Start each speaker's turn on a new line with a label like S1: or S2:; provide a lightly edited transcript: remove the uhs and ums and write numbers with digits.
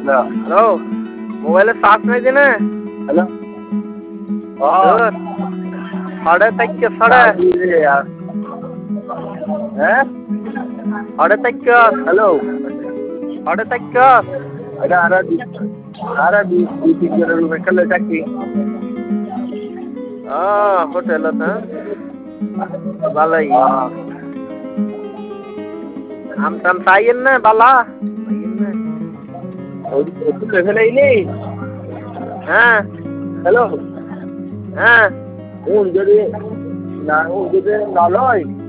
S1: Hello, মোবাইলে charge নাই দিনে?
S2: হ্যালো
S1: সাড়ে তাইকে সাড়ে
S2: হ্যাঁ
S1: সাড়ে তাইকে
S2: হ্যালো
S1: সাড়ে তাইকে
S2: এটা আর দুই তিন জনের রুমে খেলে থাকি
S1: হোটেল ভালোই আম টাম চাইয়েন না বালা
S2: ফেলে নেই
S1: হ্যাঁ
S2: হ্যালো
S1: হ্যাঁ
S2: যদি না লয়